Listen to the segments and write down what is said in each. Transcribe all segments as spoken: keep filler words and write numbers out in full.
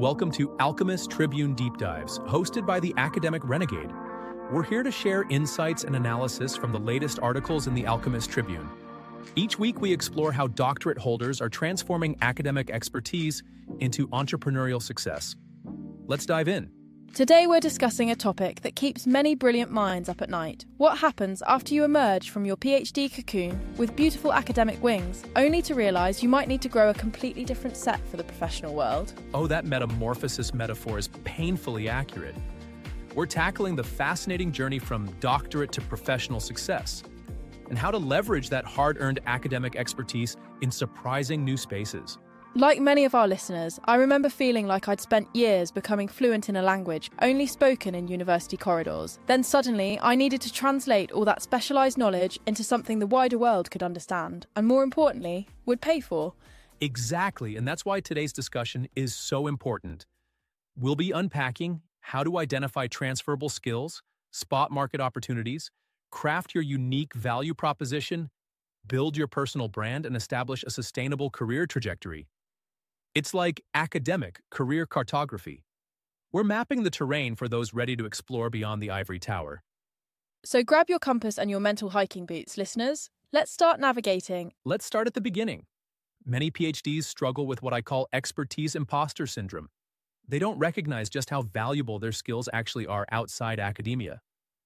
Welcome to Alchemist Tribune Deep Dives, hosted by the Academic Renegade. We're here to share insights and analysis from the latest articles in the Alchemist Tribune. Each week, we explore how doctorate holders are transforming academic expertise into entrepreneurial success. Let's dive in. Today, we're discussing a topic that keeps many brilliant minds up at night. What happens after you emerge from your PhD cocoon with beautiful academic wings, only to realise you might need to grow a completely different set for the professional world? Oh, that metamorphosis metaphor is painfully accurate. We're tackling the fascinating journey from doctorate to professional success, and how to leverage that hard-earned academic expertise in surprising new spaces. Like many of our listeners, I remember feeling like I'd spent years becoming fluent in a language only spoken in university corridors. Then suddenly, I needed to translate all that specialised knowledge into something the wider world could understand, and more importantly, would pay for. Exactly, and that's why today's discussion is so important. We'll be unpacking how to identify transferable skills, spot market opportunities, craft your unique value proposition, build your personal brand, and establish a sustainable career trajectory. It's like academic career cartography. We're mapping the terrain for those ready to explore beyond the ivory tower. So grab your compass and your mental hiking boots, listeners. Let's start navigating. Let's start at the beginning. Many PhDs struggle with what I call expertise imposter syndrome. They don't recognize just how valuable their skills actually are outside academia.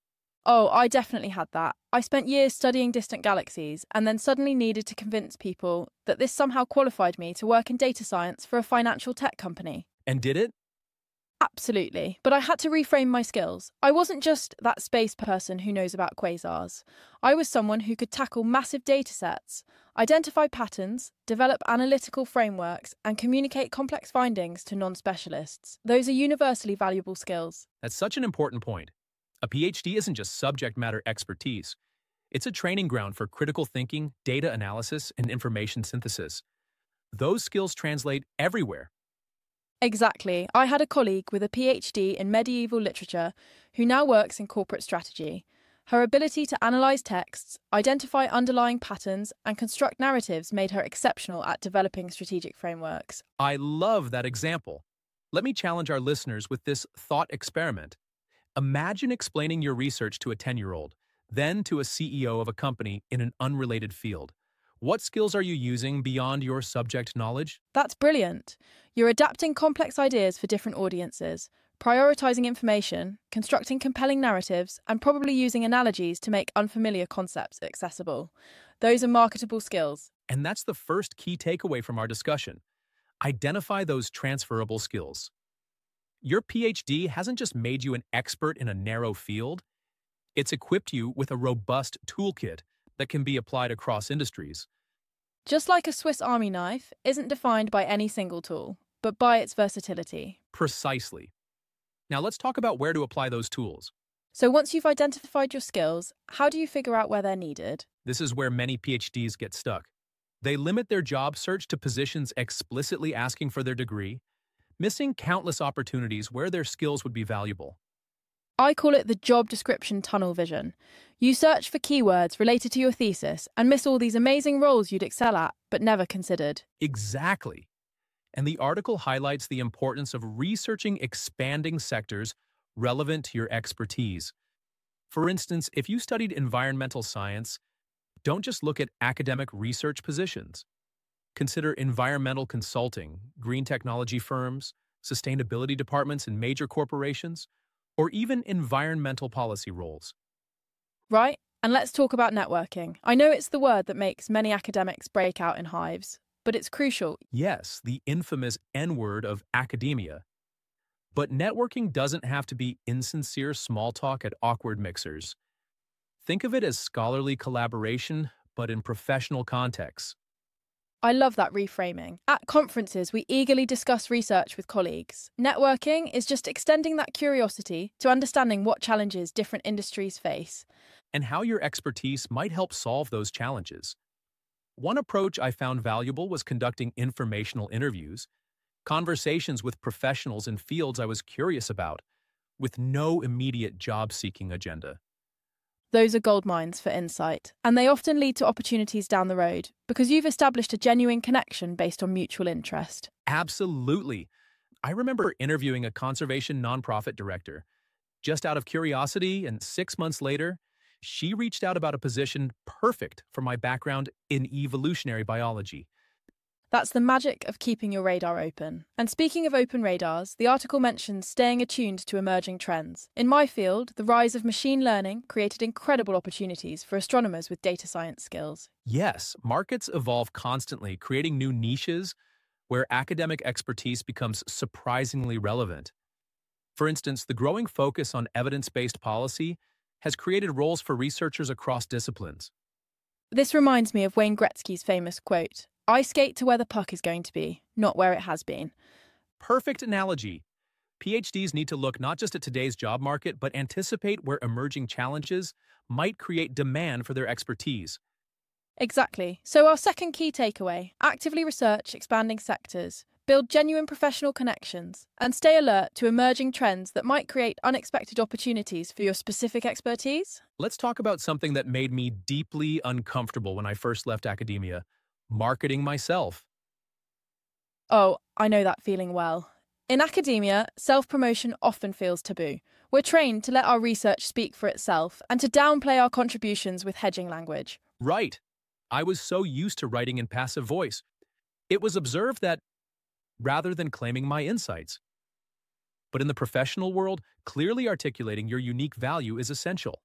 Oh, I definitely had that. I spent years studying distant galaxies and then suddenly needed to convince people that this somehow qualified me to work in data science for a financial tech company. And did it? Absolutely. But I had to reframe my skills. I wasn't just that space person who knows about quasars. I was someone who could tackle massive data sets, identify patterns, develop analytical frameworks, and communicate complex findings to non-specialists. Those are universally valuable skills. That's such an important point. A PhD isn't just subject matter expertise. It's a training ground for critical thinking, data analysis, and information synthesis. Those skills translate everywhere. Exactly. I had a colleague with a PhD in medieval literature who now works in corporate strategy. Her ability to analyse texts, identify underlying patterns, and construct narratives made her exceptional at developing strategic frameworks. I love that example. Let me challenge our listeners with this thought experiment. Imagine explaining your research to a ten-year-old, then to a C E O of a company in an unrelated field. What skills are you using beyond your subject knowledge? That's brilliant. You're adapting complex ideas for different audiences, prioritising information, constructing compelling narratives, and probably using analogies to make unfamiliar concepts accessible. Those are marketable skills. And that's the first key takeaway from our discussion. Identify those transferable skills. Your PhD hasn't just made you an expert in a narrow field, it's equipped you with a robust toolkit that can be applied across industries. Just like a Swiss Army knife isn't defined by any single tool, but by its versatility. Precisely. Now let's talk about where to apply those tools. So once you've identified your skills, how do you figure out where they're needed? This is where many PhDs get stuck. They limit their job search to positions explicitly asking for their degree, missing countless opportunities where their skills would be valuable. I call it the job description tunnel vision. You search for keywords related to your thesis and miss all these amazing roles you'd excel at, but never considered. Exactly. And the article highlights the importance of researching expanding sectors relevant to your expertise. For instance, if you studied environmental science, don't just look at academic research positions. Consider environmental consulting, green technology firms, sustainability departments in major corporations, or even environmental policy roles. Right, and let's talk about networking. I know it's the word that makes many academics break out in hives, but it's crucial. Yes, the infamous N-word of academia. But networking doesn't have to be insincere small talk at awkward mixers. Think of it as scholarly collaboration, but in professional contexts. I love that reframing. At conferences, we eagerly discuss research with colleagues. Networking is just extending that curiosity to understanding what challenges different industries face. And how your expertise might help solve those challenges. One approach I found valuable was conducting informational interviews, conversations with professionals in fields I was curious about, with no immediate job-seeking agenda. Those are gold mines for insight, and they often lead to opportunities down the road because you've established a genuine connection based on mutual interest. Absolutely. I remember interviewing a conservation nonprofit director just out of curiosity, and six months later, she reached out about a position perfect for my background in evolutionary biology. That's the magic of keeping your radar open. And speaking of open radars, the article mentions staying attuned to emerging trends. In my field, the rise of machine learning created incredible opportunities for astronomers with data science skills. Yes, markets evolve constantly, creating new niches where academic expertise becomes surprisingly relevant. For instance, the growing focus on evidence-based policy has created roles for researchers across disciplines. This reminds me of Wayne Gretzky's famous quote, "I skate to where the puck is going to be, not where it has been." Perfect analogy. PhDs need to look not just at today's job market, but anticipate where emerging challenges might create demand for their expertise. Exactly. So our second key takeaway, actively research expanding sectors, build genuine professional connections, and stay alert to emerging trends that might create unexpected opportunities for your specific expertise. Let's talk about something that made me deeply uncomfortable when I first left academia: marketing myself. Oh, I know that feeling well. In academia, self-promotion often feels taboo. We're trained to let our research speak for itself and to downplay our contributions with hedging language. Right. I was so used to writing in passive voice. It was observed that rather than claiming my insights. But in the professional world, clearly articulating your unique value is essential.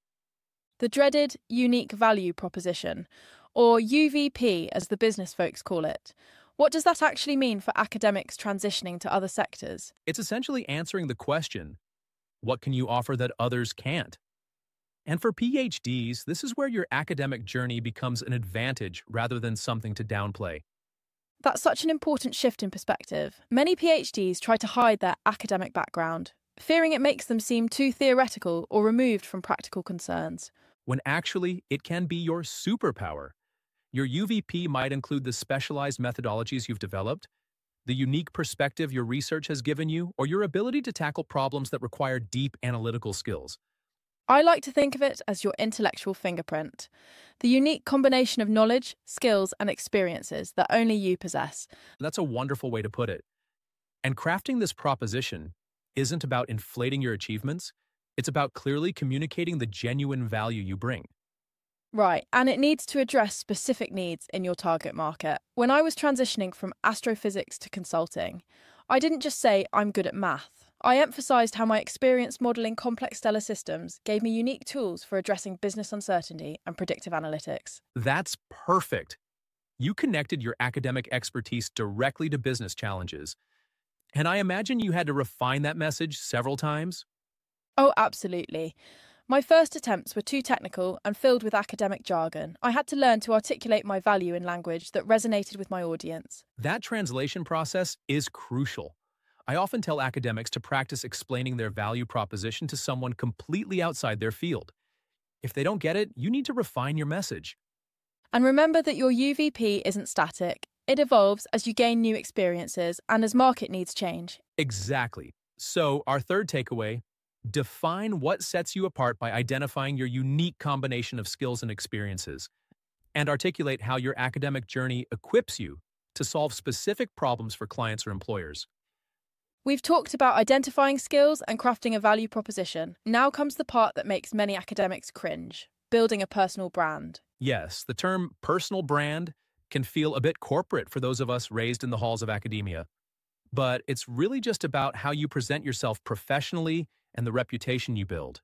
The dreaded unique value proposition, or U V P as the business folks call it. What does that actually mean for academics transitioning to other sectors? It's essentially answering the question, what can you offer that others can't? And for PhDs, this is where your academic journey becomes an advantage rather than something to downplay. That's such an important shift in perspective. Many PhDs try to hide their academic background, fearing it makes them seem too theoretical or removed from practical concerns. When actually, it can be your superpower. Your U V P might include the specialized methodologies you've developed, the unique perspective your research has given you, or your ability to tackle problems that require deep analytical skills. I like to think of it as your intellectual fingerprint, the unique combination of knowledge, skills, and experiences that only you possess. That's a wonderful way to put it. And crafting this proposition isn't about inflating your achievements, it's about clearly communicating the genuine value you bring. Right, and it needs to address specific needs in your target market. When I was transitioning from astrophysics to consulting, I didn't just say I'm good at math. I emphasised how my experience modelling complex stellar systems gave me unique tools for addressing business uncertainty and predictive analytics. That's perfect. You connected your academic expertise directly to business challenges. And I imagine you had to refine that message several times? Oh, absolutely. My first attempts were too technical and filled with academic jargon. I had to learn to articulate my value in language that resonated with my audience. That translation process is crucial. I often tell academics to practice explaining their value proposition to someone completely outside their field. If they don't get it, you need to refine your message. And remember that your U V P isn't static. It evolves as you gain new experiences and as market needs change. Exactly. So, our third takeaway: define what sets you apart by identifying your unique combination of skills and experiences, and articulate how your academic journey equips you to solve specific problems for clients or employers. We've talked about identifying skills and crafting a value proposition. Now comes the part that makes many academics cringe: building a personal brand. Yes, the term personal brand can feel a bit corporate for those of us raised in the halls of academia. But it's really just about how you present yourself professionally and the reputation you build.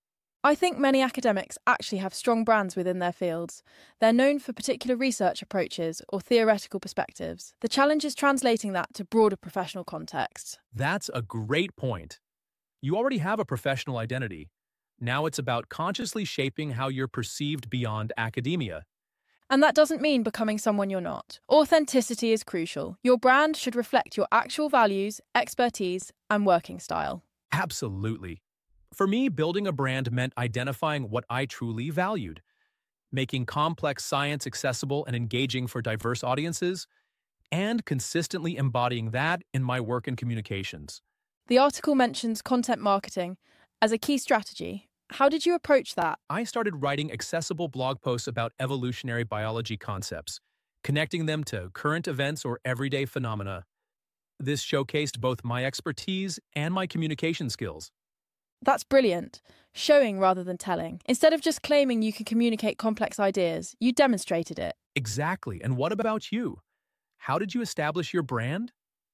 I think many academics actually have strong brands within their fields. They're known for particular research approaches or theoretical perspectives. The challenge is translating that to broader professional contexts. That's a great point. You already have a professional identity. Now it's about consciously shaping how you're perceived beyond academia. And that doesn't mean becoming someone you're not. Authenticity is crucial. Your brand should reflect your actual values, expertise, and working style. Absolutely. For me, building a brand meant identifying what I truly valued, making complex science accessible and engaging for diverse audiences, and consistently embodying that in my work and communications. The article mentions content marketing as a key strategy. How did you approach that? I started writing accessible blog posts about evolutionary biology concepts, connecting them to current events or everyday phenomena. This showcased both my expertise and my communication skills. That's brilliant. Showing rather than telling. Instead of just claiming you can communicate complex ideas, you demonstrated it. Exactly. And what about you? How did you establish your brand?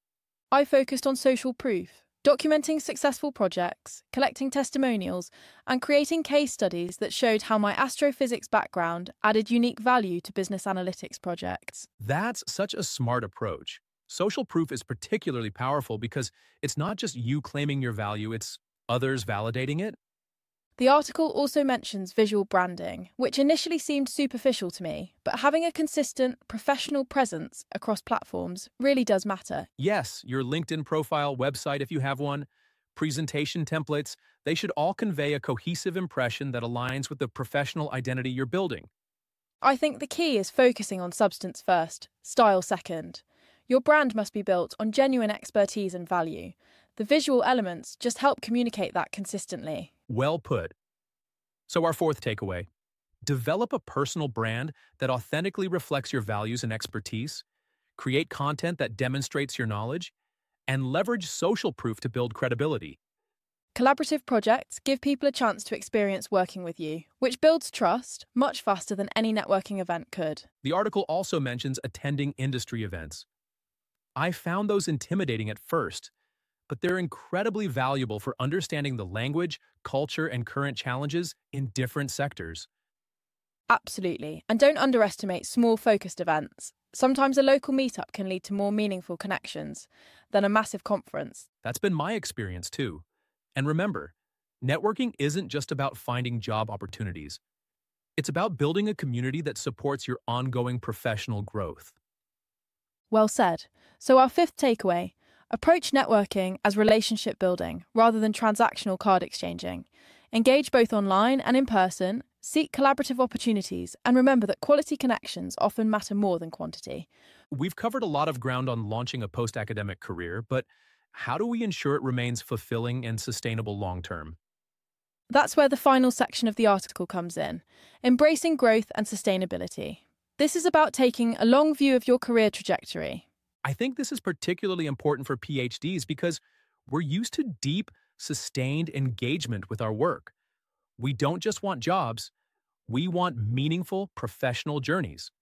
I focused on social proof, documenting successful projects, collecting testimonials, and creating case studies that showed how my astrophysics background added unique value to business analytics projects. That's such a smart approach. Social proof is particularly powerful because it's not just you claiming your value, it's others validating it. The article also mentions visual branding, which initially seemed superficial to me, but having a consistent, professional presence across platforms really does matter. Yes, your LinkedIn profile, website if you have one, presentation templates, they should all convey a cohesive impression that aligns with the professional identity you're building. I think the key is focusing on substance first, style second. Your brand must be built on genuine expertise and value. The visual elements just help communicate that consistently. Well put. So our fourth takeaway, develop a personal brand that authentically reflects your values and expertise, create content that demonstrates your knowledge, and leverage social proof to build credibility. Collaborative projects give people a chance to experience working with you, which builds trust much faster than any networking event could. The article also mentions attending industry events. I found those intimidating at first, but they're incredibly valuable for understanding the language, culture, and current challenges in different sectors. Absolutely. And don't underestimate small focused events. Sometimes a local meetup can lead to more meaningful connections than a massive conference. That's been my experience too. And remember, networking isn't just about finding job opportunities. It's about building a community that supports your ongoing professional growth. Well said. So our fifth takeaway, approach networking as relationship building rather than transactional card exchanging. Engage both online and in person, seek collaborative opportunities, and remember that quality connections often matter more than quantity. We've covered a lot of ground on launching a post-academic career, but how do we ensure it remains fulfilling and sustainable long-term? That's where the final section of the article comes in, embracing growth and sustainability. This is about taking a long view of your career trajectory. I think this is particularly important for PhDs because we're used to deep, sustained engagement with our work. We don't just want jobs, we want meaningful professional journeys.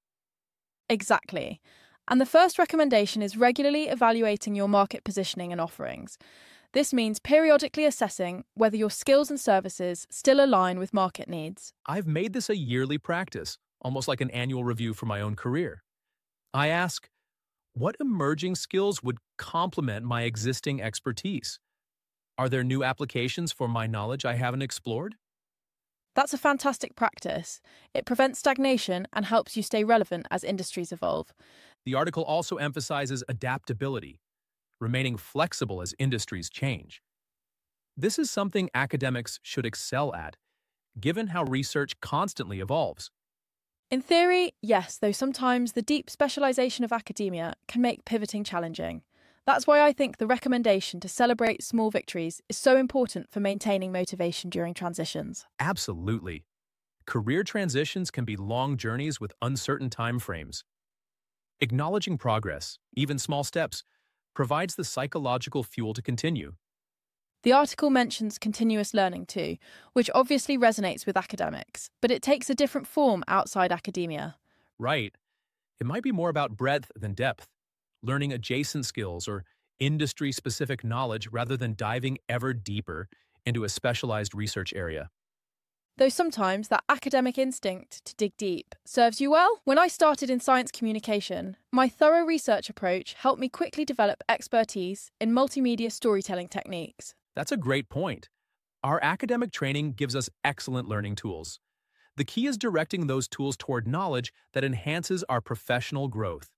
Exactly. And the first recommendation is regularly evaluating your market positioning and offerings. This means periodically assessing whether your skills and services still align with market needs. I've made this a yearly practice, almost like an annual review for my own career. I ask, what emerging skills would complement my existing expertise? Are there new applications for my knowledge I haven't explored? That's a fantastic practice. It prevents stagnation and helps you stay relevant as industries evolve. The article also emphasizes adaptability, remaining flexible as industries change. This is something academics should excel at, given how research constantly evolves. In theory, yes, though sometimes the deep specialization of academia can make pivoting challenging. That's why I think the recommendation to celebrate small victories is so important for maintaining motivation during transitions. Absolutely. Career transitions can be long journeys with uncertain timeframes. Acknowledging progress, even small steps, provides the psychological fuel to continue. The article mentions continuous learning too, which obviously resonates with academics, but it takes a different form outside academia. Right. It might be more about breadth than depth, learning adjacent skills or industry-specific knowledge rather than diving ever deeper into a specialized research area. Though sometimes that academic instinct to dig deep serves you well. When I started in science communication, my thorough research approach helped me quickly develop expertise in multimedia storytelling techniques. That's a great point. Our academic training gives us excellent learning tools. The key is directing those tools toward knowledge that enhances our professional growth.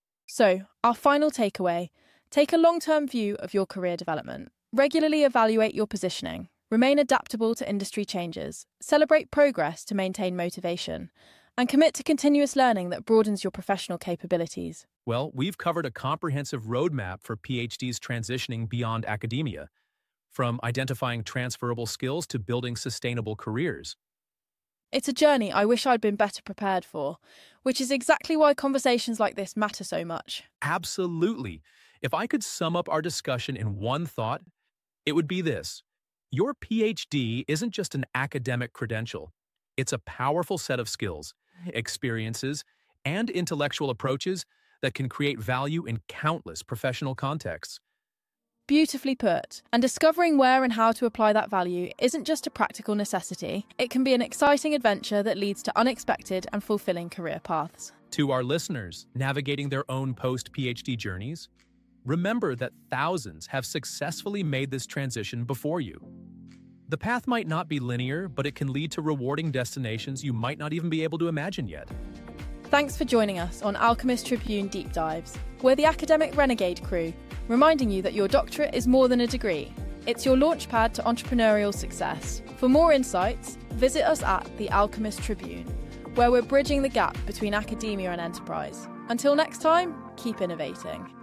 So, our final takeaway, take a long-term view of your career development. Regularly evaluate your positioning. Remain adaptable to industry changes. Celebrate progress to maintain motivation. And commit to continuous learning that broadens your professional capabilities. Well, we've covered a comprehensive roadmap for PhDs transitioning beyond academia, from identifying transferable skills to building sustainable careers. It's a journey I wish I'd been better prepared for, which is exactly why conversations like this matter so much. Absolutely. If I could sum up our discussion in one thought, it would be this. Your PhD isn't just an academic credential. It's a powerful set of skills, experiences, and intellectual approaches that can create value in countless professional contexts. Beautifully put. And discovering where and how to apply that value isn't just a practical necessity. It can be an exciting adventure that leads to unexpected and fulfilling career paths. To our listeners navigating their own post-PhD journeys, remember that thousands have successfully made this transition before you. The path might not be linear, but it can lead to rewarding destinations you might not even be able to imagine yet. Thanks for joining us on Alchemist Tribune Deep Dives. We're the academic renegade crew, reminding you that your doctorate is more than a degree. It's your launchpad to entrepreneurial success. For more insights, visit us at the Alchemist Tribune, where we're bridging the gap between academia and enterprise. Until next time, keep innovating.